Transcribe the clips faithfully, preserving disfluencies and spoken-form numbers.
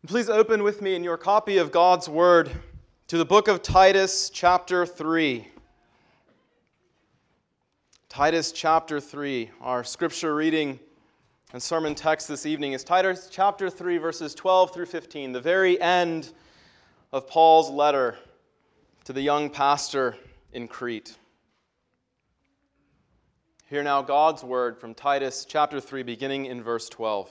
Please open with me in your copy of God's Word to the book of Titus, chapter three. Titus, chapter three. Our scripture reading and sermon text this evening is Titus, chapter three, verses twelve through fifteen, the very end of Paul's letter to the young pastor in Crete. Hear now God's Word from Titus, chapter three, beginning in verse twelve.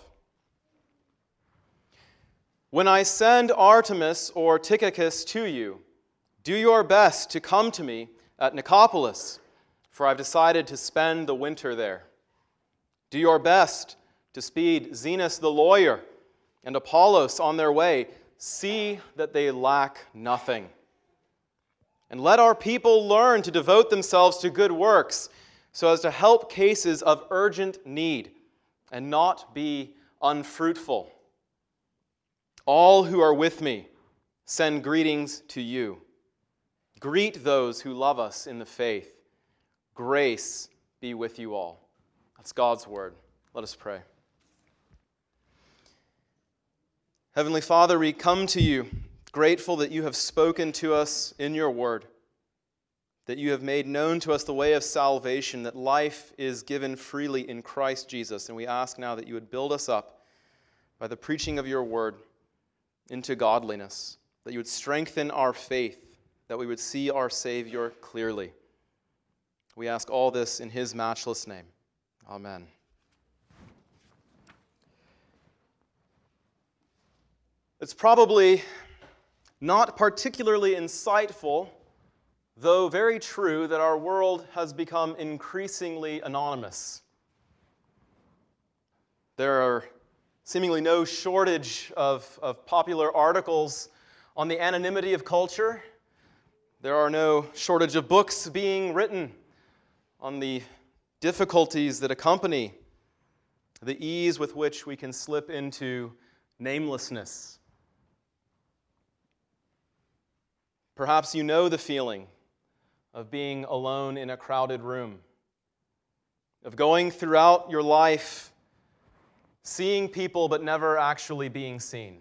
When I send Artemas or Tychicus to you, do your best to come to me at Nicopolis, for I've decided to spend the winter there. Do your best to speed Zenas the lawyer and Apollos on their way. See that they lack nothing. And let our people learn to devote themselves to good works, so as to help cases of urgent need and not be unfruitful. All who are with me send greetings to you. Greet those who love us in the faith. Grace be with you all. That's God's word. Let us pray. Heavenly Father, we come to you grateful that you have spoken to us in your word, that you have made known to us the way of salvation, that life is given freely in Christ Jesus. And we ask now that you would build us up by the preaching of your word into godliness, that you would strengthen our faith, that we would see our Savior clearly. We ask all this in his matchless name. Amen. It's probably not particularly insightful, though very true, that our world has become increasingly anonymous. There are seemingly no shortage of, of popular articles on the anonymity of culture. There are no shortage of books being written on the difficulties that accompany the ease with which we can slip into namelessness. Perhaps you know the feeling of being alone in a crowded room, of going throughout your life seeing people but never actually being seen.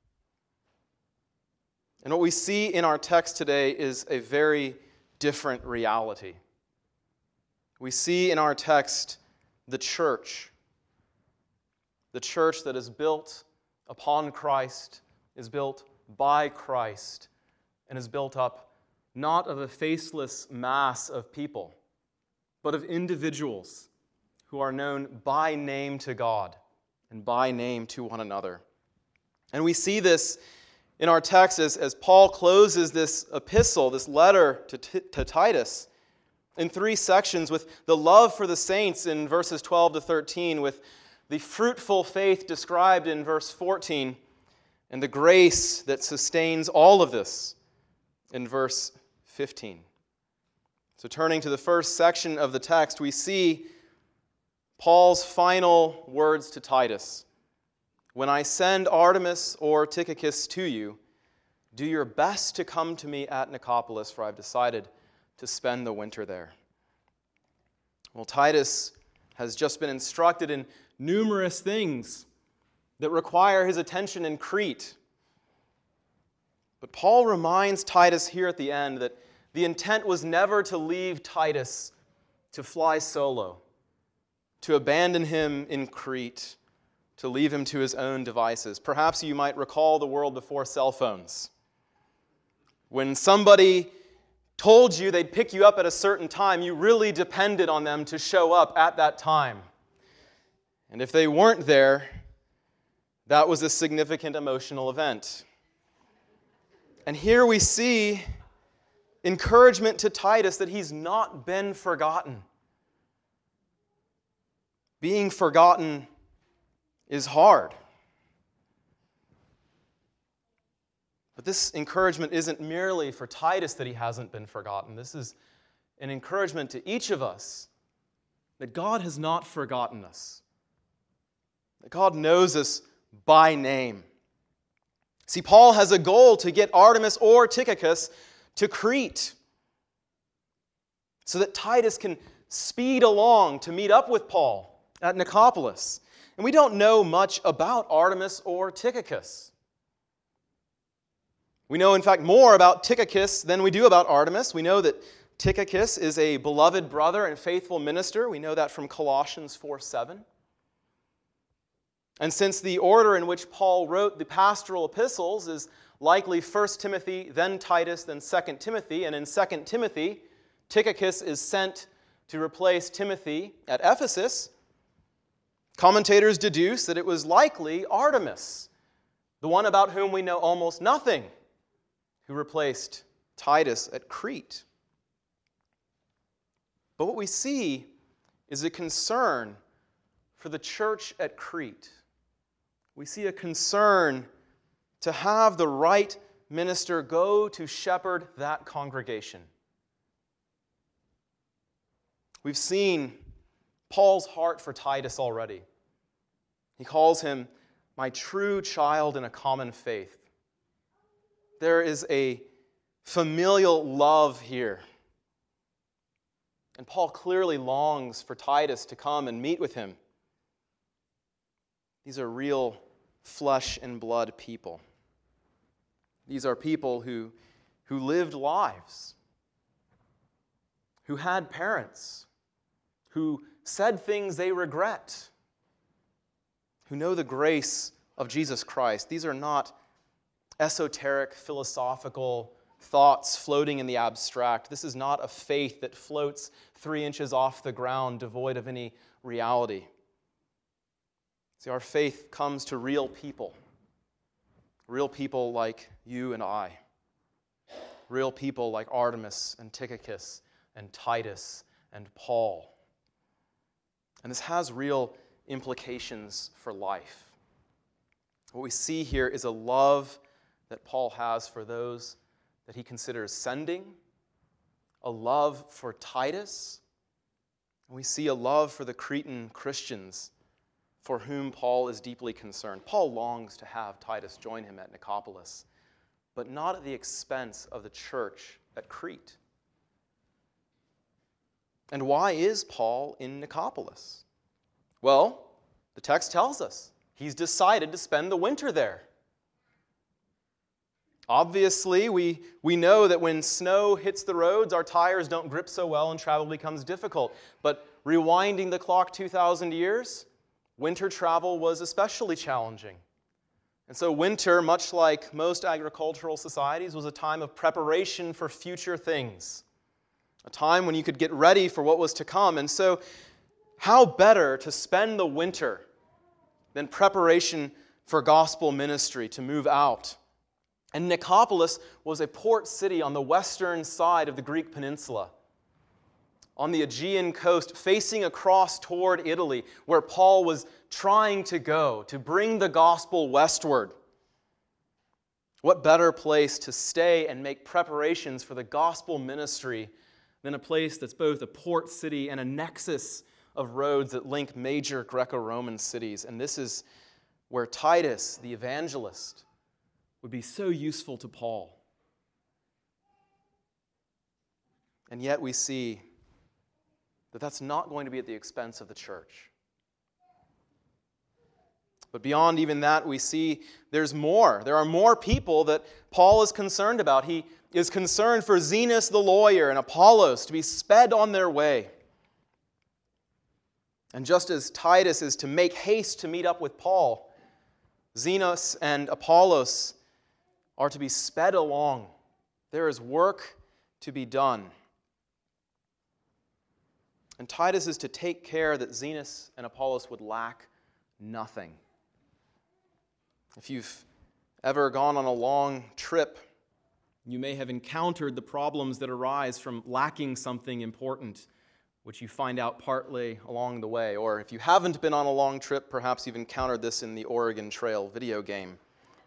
And what we see in our text today is a very different reality. We see in our text the church, the church that is built upon Christ, is built by Christ, and is built up not of a faceless mass of people, but of individuals who are known by name to God and by name to one another. And we see this in our text as, as Paul closes this epistle, this letter to, to Titus, in three sections, with the love for the saints in verses twelve to thirteen, with the fruitful faith described in verse fourteen, and the grace that sustains all of this in verse fifteen. So turning to the first section of the text, we see Paul's final words to Titus. When I send Artemas or Tychicus to you, do your best to come to me at Nicopolis, for I've decided to spend the winter there. Well, Titus has just been instructed in numerous things that require his attention in Crete. But Paul reminds Titus here at the end that the intent was never to leave Titus to fly solo, to abandon him in Crete, to leave him to his own devices. Perhaps you might recall the world before cell phones. When somebody told you they'd pick you up at a certain time, you really depended on them to show up at that time. And if they weren't there, that was a significant emotional event. And here we see encouragement to Titus that he's not been forgotten. Being forgotten is hard. But this encouragement isn't merely for Titus that he hasn't been forgotten. This is an encouragement to each of us that God has not forgotten us, that God knows us by name. See, Paul has a goal to get Artemas or Tychicus to Crete so that Titus can speed along to meet up with Paul at Nicopolis. And we don't know much about Artemas or Tychicus. We know, in fact, more about Tychicus than we do about Artemas. We know that Tychicus is a beloved brother and faithful minister. We know that from Colossians four seven. And since the order in which Paul wrote the pastoral epistles is likely First Timothy, then Titus, then Second Timothy, and in Second Timothy, Tychicus is sent to replace Timothy at Ephesus, commentators deduce that it was likely Artemas, the one about whom we know almost nothing, who replaced Titus at Crete. But what we see is a concern for the church at Crete. We see a concern to have the right minister go to shepherd that congregation. We've seen Paul's heart for Titus already. He calls him my true child in a common faith. There is a familial love here. And Paul clearly longs for Titus to come and meet with him. These are real flesh and blood people. These are people who, who lived lives, who had parents, who said things they regret, who know the grace of Jesus Christ. These are not esoteric, philosophical thoughts floating in the abstract. This is not a faith that floats three inches off the ground, devoid of any reality. See, our faith comes to real people. Real people like you and I. Real people like Artemas and Tychicus and Titus and Paul. And this has real implications for life. What we see here is a love that Paul has for those that he considers sending, a love for Titus. And we see a love for the Cretan Christians for whom Paul is deeply concerned. Paul longs to have Titus join him at Nicopolis, but not at the expense of the church at Crete. And why is Paul in Nicopolis? Well, the text tells us he's decided to spend the winter there. Obviously, we, we know that when snow hits the roads, our tires don't grip so well and travel becomes difficult. But rewinding the clock two thousand years, winter travel was especially challenging. And so winter, much like most agricultural societies, was a time of preparation for future things. A time when you could get ready for what was to come. And so, how better to spend the winter than preparation for gospel ministry, to move out? And Nicopolis was a port city on the western side of the Greek peninsula, on the Aegean coast, facing across toward Italy, where Paul was trying to go, to bring the gospel westward. What better place to stay and make preparations for the gospel ministry than a place that's both a port city and a nexus of roads that link major Greco-Roman cities? And this is where Titus, the evangelist, would be so useful to Paul. And yet we see that that's not going to be at the expense of the church. But beyond even that, we see there's more. There are more people that Paul is concerned about. He is concerned for Zenas the lawyer and Apollos to be sped on their way. And just as Titus is to make haste to meet up with Paul, Zenas and Apollos are to be sped along. There is work to be done. And Titus is to take care that Zenas and Apollos would lack nothing. If you've ever gone on a long trip, you may have encountered the problems that arise from lacking something important, which you find out partly along the way. Or if you haven't been on a long trip, perhaps you've encountered this in the Oregon Trail video game.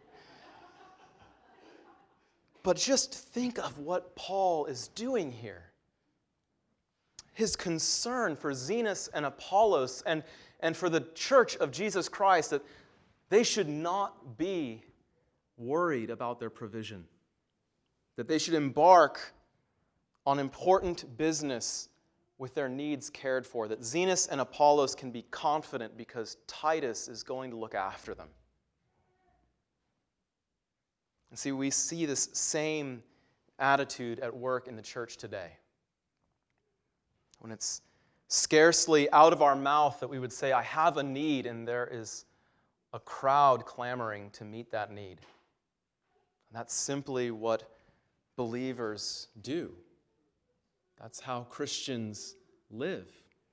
But just think of what Paul is doing here. His concern for Zenas and Apollos and, and for the church of Jesus Christ, that they should not be worried about their provision, that they should embark on important business with their needs cared for, that Zenas and Apollos can be confident because Titus is going to look after them. And see, we see this same attitude at work in the church today. When it's scarcely out of our mouth that we would say, I have a need, and there is a crowd clamoring to meet that need. And that's simply what believers do. That's how Christians live.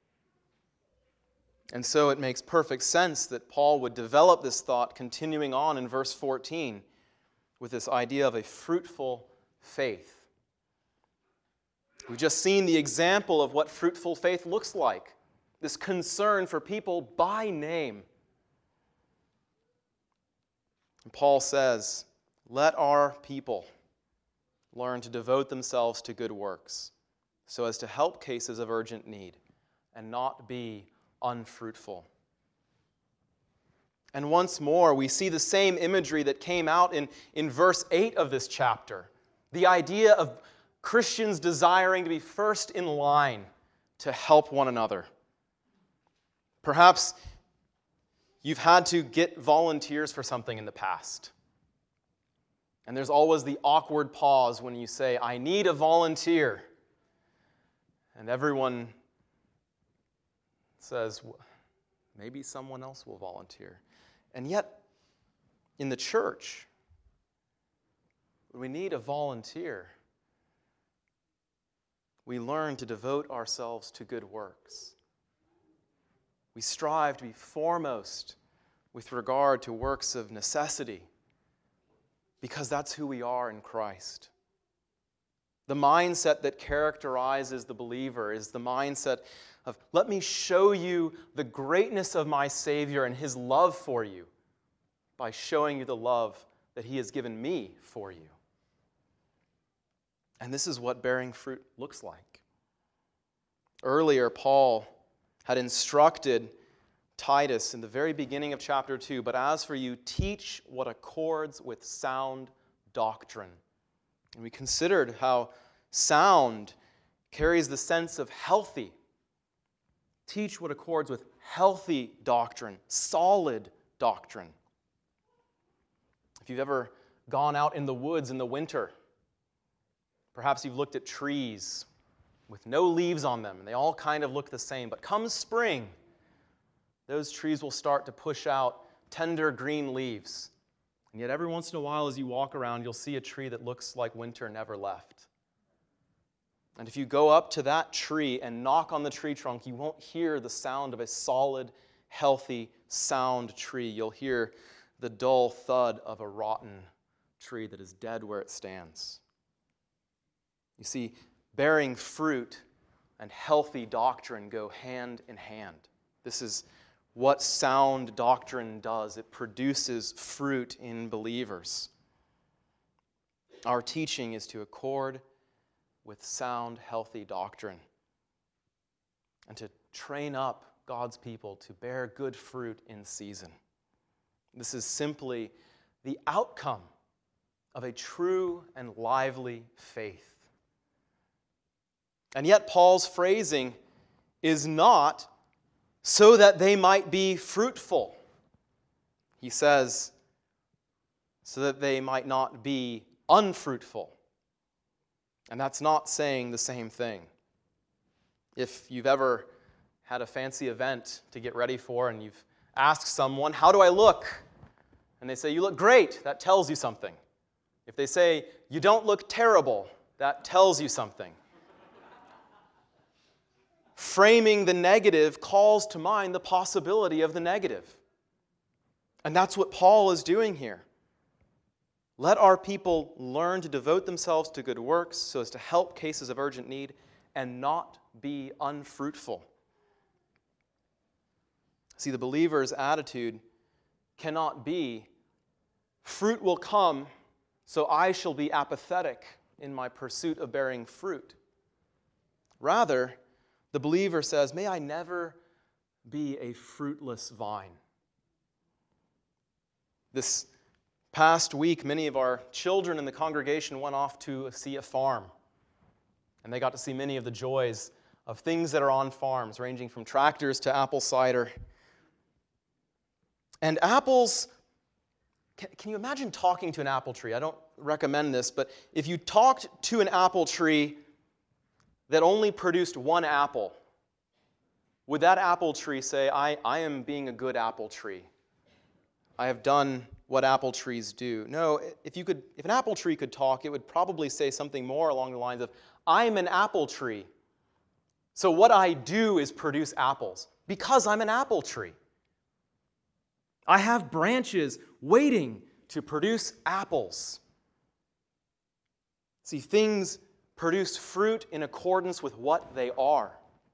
And so it makes perfect sense that Paul would develop this thought continuing on in verse fourteen with this idea of a fruitful faith. We've just seen the example of what fruitful faith looks like, this concern for people by name. And Paul says, let our people learn to devote themselves to good works, so as to help cases of urgent need and not be unfruitful. And once more, we see the same imagery that came out in, in verse eight of this chapter. The idea of Christians desiring to be first in line to help one another. Perhaps you've had to get volunteers for something in the past. And there's always the awkward pause when you say, I need a volunteer. And everyone says, maybe someone else will volunteer. And yet, in the church, when we need a volunteer, we learn to devote ourselves to good works. We strive to be foremost with regard to works of necessity, because that's who we are in Christ. The mindset that characterizes the believer is the mindset of, let me show you the greatness of my Savior and His love for you by showing you the love that He has given me for you. And this is what bearing fruit looks like. Earlier, Paul had instructed Titus in the very beginning of chapter two, but as for you, teach what accords with sound doctrine. And we considered how sound carries the sense of healthy. Teach what accords with healthy doctrine, solid doctrine. If you've ever gone out in the woods in the winter, perhaps you've looked at trees with no leaves on them, and they all kind of look the same. But come spring, those trees will start to push out tender green leaves. And yet every once in a while as you walk around, you'll see a tree that looks like winter never left. And if you go up to that tree and knock on the tree trunk, you won't hear the sound of a solid, healthy, sound tree. You'll hear the dull thud of a rotten tree that is dead where it stands. You see, bearing fruit and healthy doctrine go hand in hand. This is what sound doctrine does. It produces fruit in believers. Our teaching is to accord with sound, healthy doctrine and to train up God's people to bear good fruit in season. This is simply the outcome of a true and lively faith. And yet Paul's phrasing is not so that they might be fruitful. He says, so that they might not be unfruitful. And that's not saying the same thing. If you've ever had a fancy event to get ready for and you've asked someone, how do I look? And they say, you look great. That tells you something. If they say, you don't look terrible, that tells you something. Framing the negative calls to mind the possibility of the negative. And that's what Paul is doing here. Let our people learn to devote themselves to good works so as to help cases of urgent need and not be unfruitful. See, the believer's attitude cannot be, fruit will come, so I shall be apathetic in my pursuit of bearing fruit. Rather, the believer says, may I never be a fruitless vine. This past week, many of our children in the congregation went off to see a farm. And they got to see many of the joys of things that are on farms, ranging from tractors to apple cider. And apples Can, can you imagine talking to an apple tree? I don't recommend this, but if you talked to an apple tree that only produced one apple, would that apple tree say, I, I am being a good apple tree? I have done what apple trees do. No, if you could, if an apple tree could talk, it would probably say something more along the lines of, I'm an apple tree. So what I do is produce apples because I'm an apple tree. I have branches waiting to produce apples. See, things produce fruit in accordance with what they are.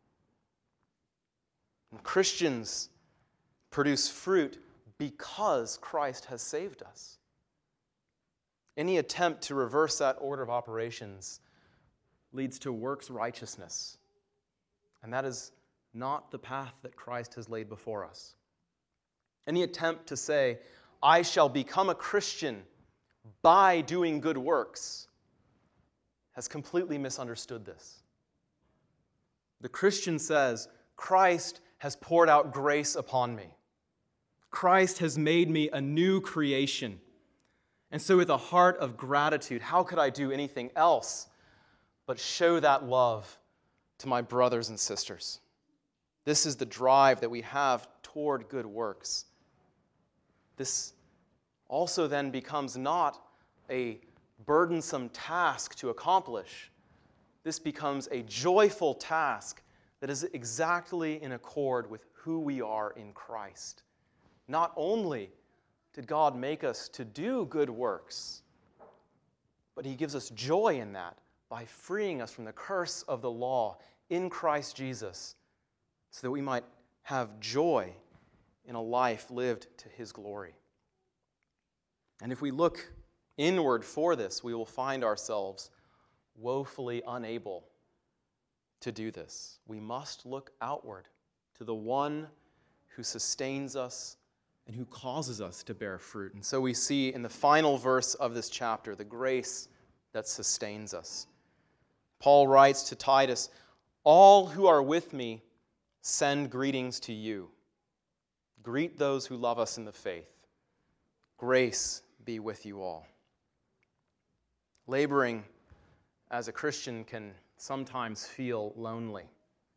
And Christians produce fruit because Christ has saved us. Any attempt to reverse that order of operations leads to works righteousness. And that is not the path that Christ has laid before us. Any attempt to say, I shall become a Christian by doing good works, has completely misunderstood this. The Christian says, Christ has poured out grace upon me. Christ has made me a new creation. And so with a heart of gratitude, how could I do anything else but show that love to my brothers and sisters? This is the drive that we have toward good works. This also then becomes not a burdensome task to accomplish. This becomes a joyful task that is exactly in accord with who we are in Christ. Not only did God make us to do good works, but He gives us joy in that by freeing us from the curse of the law in Christ Jesus, so that we might have joy in a life lived to His glory. And if we look inward for this, we will find ourselves woefully unable to do this. We must look outward to the one who sustains us and who causes us to bear fruit. And so we see in the final verse of this chapter the grace that sustains us. Paul writes to Titus, all who are with me send greetings to you. Greet those who love us in the faith. Grace be with you all. Laboring as a Christian can sometimes feel lonely.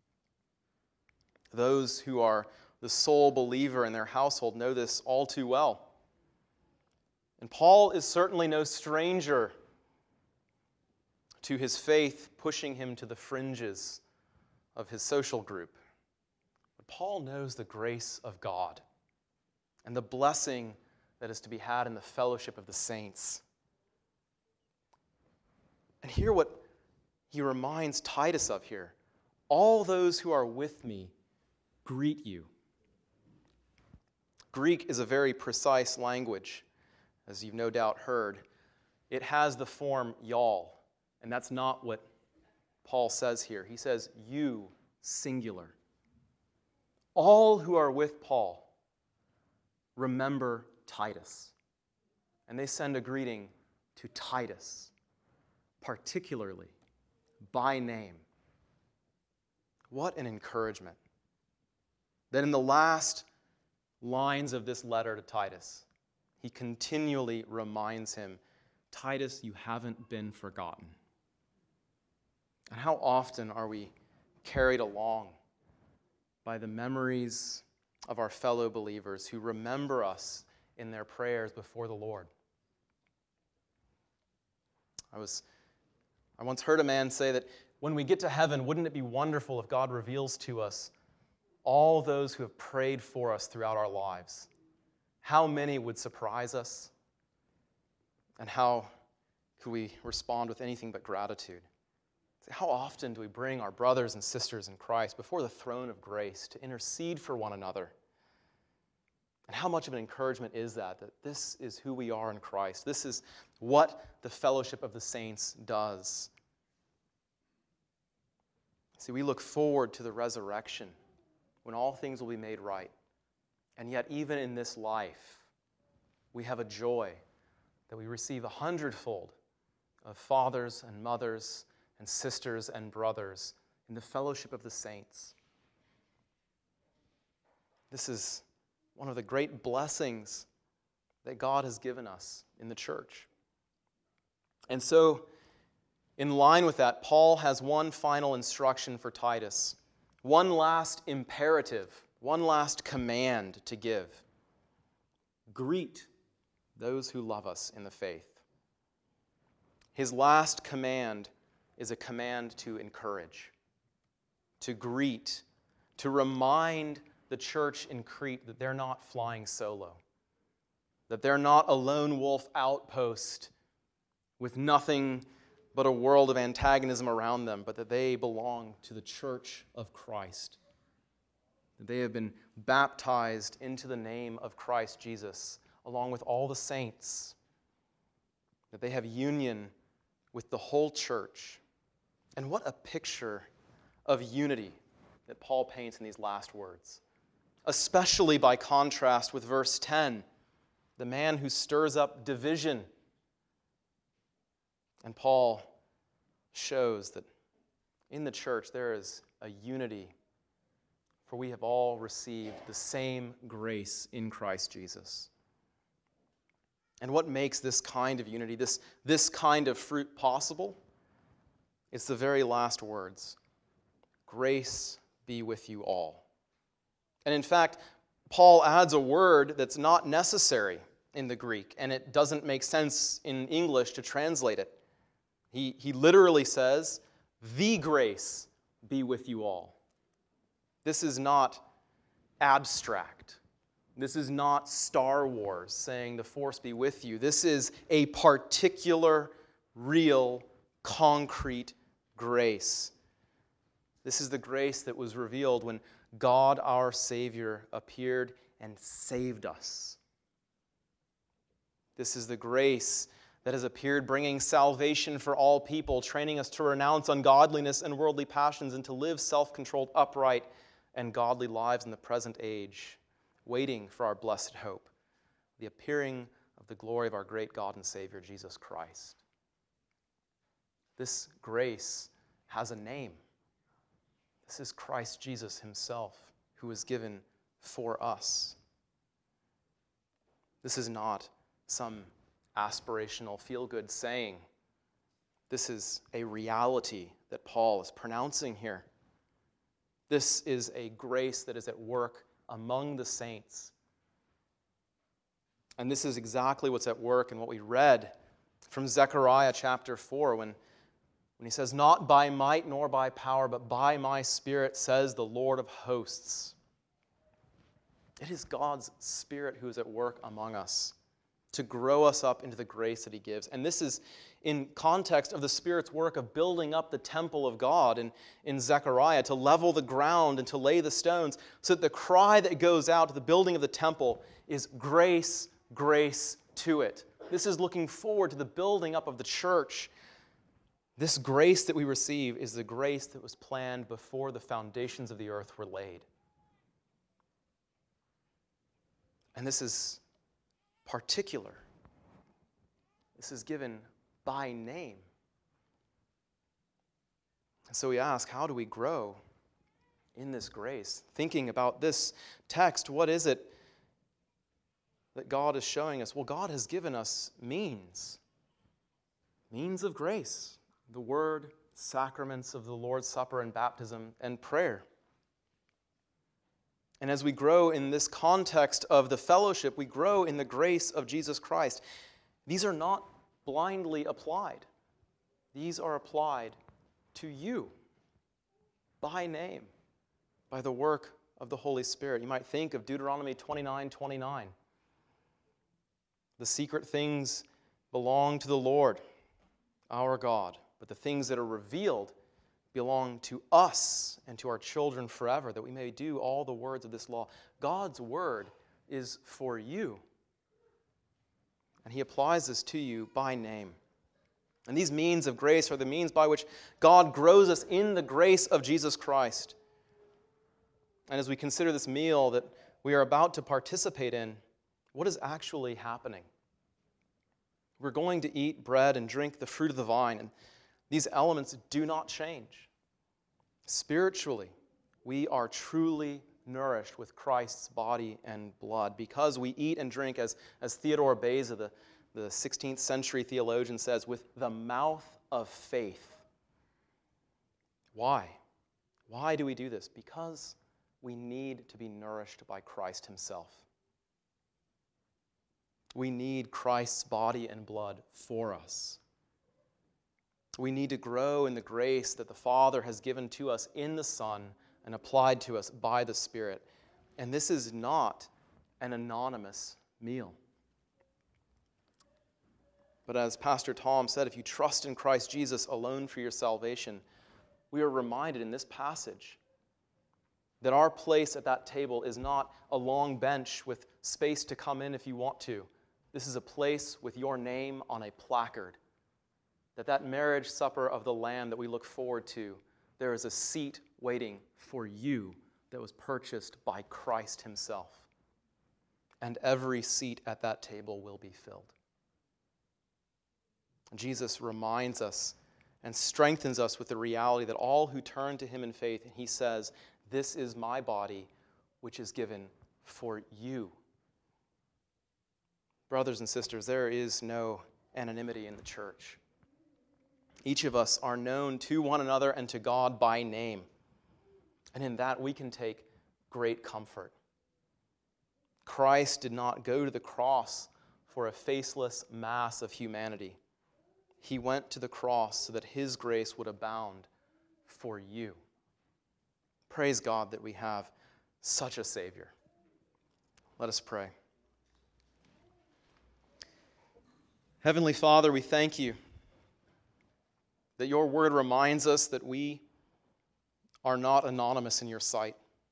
Those who are the sole believer in their household know this all too well. And Paul is certainly no stranger to his faith pushing him to the fringes of his social group. But Paul knows the grace of God and the blessing that is to be had in the fellowship of the saints. And hear what he reminds Titus of here. All those who are with me greet you. Greek is a very precise language, as you've no doubt heard. It has the form y'all, and that's not what Paul says here. He says you, singular. All who are with Paul remember Titus, and they send a greeting to Titus, particularly by name. What an encouragement that in the last lines of this letter to Titus, he continually reminds him, Titus, you haven't been forgotten. And how often are we carried along by the memories of our fellow believers who remember us in their prayers before the Lord? I was, I once heard a man say that when we get to heaven, wouldn't it be wonderful if God reveals to us all those who have prayed for us throughout our lives? How many would surprise us? And how could we respond with anything but gratitude? How often do we bring our brothers and sisters in Christ before the throne of grace to intercede for one another? And how much of an encouragement is that, that this is who we are in Christ? This is what the fellowship of the saints does. See, we look forward to the resurrection when all things will be made right. And yet, even in this life, we have a joy that we receive a hundredfold of fathers and mothers and sisters and brothers in the fellowship of the saints. This is one of the great blessings that God has given us in the church. And so, in line with that, Paul has one final instruction for Titus, one last imperative, one last command to give. Greet those who love us in the faith. His last command is a command to encourage, to greet, to remind the church in Crete that they're not flying solo, that they're not a lone wolf outpost with nothing but a world of antagonism around them, but that they belong to the church of Christ, that they have been baptized into the name of Christ Jesus, along with all the saints, that they have union with the whole church. And what a picture of unity that Paul paints in these last words, especially by contrast with verse ten, the man who stirs up division. And Paul shows that in the church there is a unity, for we have all received the same grace in Christ Jesus. And what makes this kind of unity, this, this kind of fruit possible? It's the very last words. Grace be with you all. And in fact, Paul adds a word that's not necessary in the Greek, and it doesn't make sense in English to translate it. He, he literally says, the grace be with you all. This is not abstract. This is not Star Wars saying the force be with you. This is a particular, real, concrete grace. This is the grace that was revealed when God our Savior appeared and saved us. This is the grace that has appeared bringing salvation for all people, training us to renounce ungodliness and worldly passions and to live self-controlled, upright, and godly lives in the present age, waiting for our blessed hope, the appearing of the glory of our great God and Savior, Jesus Christ. This grace has a name. This is Christ Jesus himself, who was given for us. This is not some aspirational, feel-good saying. This is a reality that Paul is pronouncing here. This is a grace that is at work among the saints. And this is exactly what's at work in what we read from Zechariah chapter four, when, when he says, "Not by might nor by power, but by my Spirit, says the Lord of hosts." It is God's Spirit who is at work among us to grow us up into the grace that he gives. And this is in context of the Spirit's work of building up the temple of God in, in Zechariah, to level the ground and to lay the stones, so that the cry that goes out to the building of the temple is grace, grace to it. This is looking forward to the building up of the church. This grace that we receive is the grace that was planned before the foundations of the earth were laid. And this is particular. This is given by name. And so we ask, how do we grow in this grace? Thinking about this text, what is it that God is showing us? Well, God has given us means. Means of grace. The Word, sacraments of the Lord's Supper and baptism, and prayer. And as we grow in this context of the fellowship, we grow in the grace of Jesus Christ. These are not blindly applied. These are applied to you by name, by the work of the Holy Spirit. You might think of Deuteronomy twenty-nine twenty-nine. The secret things belong to the Lord, our God, but the things that are revealed belong to us and to our children forever, that we may do all the words of this law. God's word is for you. And he applies this to you by name. And these means of grace are the means by which God grows us in the grace of Jesus Christ. And as we consider this meal that we are about to participate in, what is actually happening? We're going to eat bread and drink the fruit of the vine, and these elements do not change. Spiritually, we are truly nourished with Christ's body and blood, because we eat and drink, as, as Theodore Beza, the, the sixteenth century theologian, says, with the mouth of faith. Why? Why do we do this? Because we need to be nourished by Christ himself. We need Christ's body and blood for us. We need to grow in the grace that the Father has given to us in the Son and applied to us by the Spirit. And this is not an anonymous meal. But as Pastor Tom said, if you trust in Christ Jesus alone for your salvation, we are reminded in this passage that our place at that table is not a long bench with space to come in if you want to. This is a place with your name on a placard. That that marriage supper of the Lamb that we look forward to, there is a seat waiting for you that was purchased by Christ himself. And every seat at that table will be filled. Jesus reminds us and strengthens us with the reality that all who turn to him in faith, and he says, this is my body, which is given for you. Brothers and sisters, there is no anonymity in the church. Each of us are known to one another and to God by name. And in that we can take great comfort. Christ did not go to the cross for a faceless mass of humanity. He went to the cross so that his grace would abound for you. Praise God that we have such a Savior. Let us pray. Heavenly Father, we thank you that your word reminds us that we are not anonymous in your sight,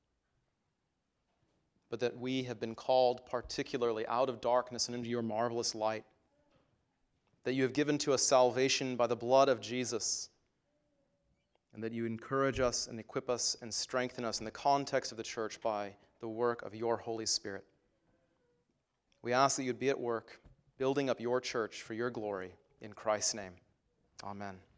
but that we have been called particularly out of darkness and into your marvelous light, that you have given to us salvation by the blood of Jesus, and that you encourage us and equip us and strengthen us in the context of the church by the work of your Holy Spirit. We ask that you'd be at work, building up your church for your glory. In Christ's name, amen.